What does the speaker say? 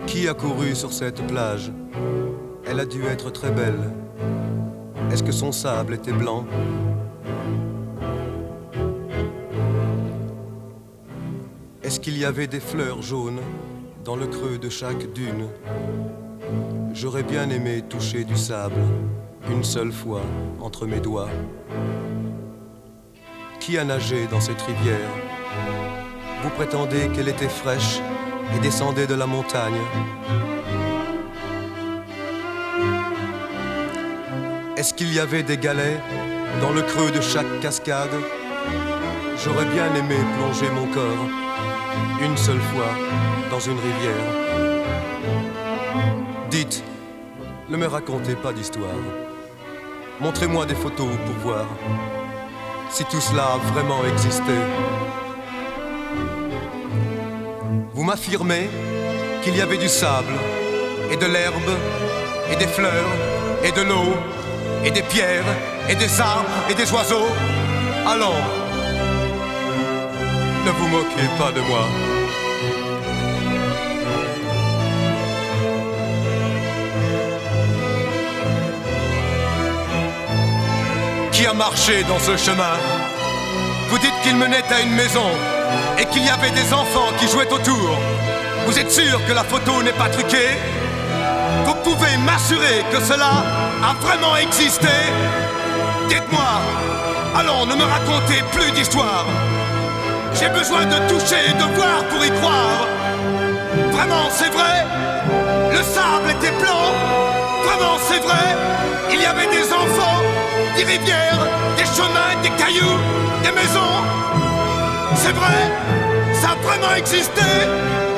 Qui a couru sur cette plage? Elle a dû être très belle. Est-ce que son sable était blanc? Est-ce qu'il y avait des fleurs jaunes dans le creux de chaque dune? J'aurais bien aimé toucher du sable une seule fois entre mes doigts. Qui a nagé dans cette rivière? Vous prétendez qu'elle était fraîche et descendait de la montagne. Est-ce qu'il y avait des galets dans le creux de chaque cascade? J'aurais bien aimé plonger mon corps une seule fois dans une rivière. Dites, ne me racontez pas d'histoire. Montrez-moi des photos pour voir si tout cela a vraiment existé. Vous m'affirmez qu'il y avait du sable et de l'herbe et des fleurs et de l'eau et des pierres et des arbres et des oiseaux. Allons, ne vous moquez pas de moi. Qui a marché dans ce chemin? Vous dites qu'il menait à une maison et qu'il y avait des enfants qui jouaient autour. Vous êtes sûr que la photo n'est pas truquée? Vous pouvez m'assurer que cela a vraiment existé? Dites-moi, allons, ne me racontez plus d'histoire. J'ai besoin de toucher et de voir pour y croire. Vraiment, c'est vrai? Le sable était blanc? Vraiment, c'est vrai? Il y avait des enfants, des rivières, des chemins, des cailloux, des maisons. C'est vrai? Ça a vraiment existé?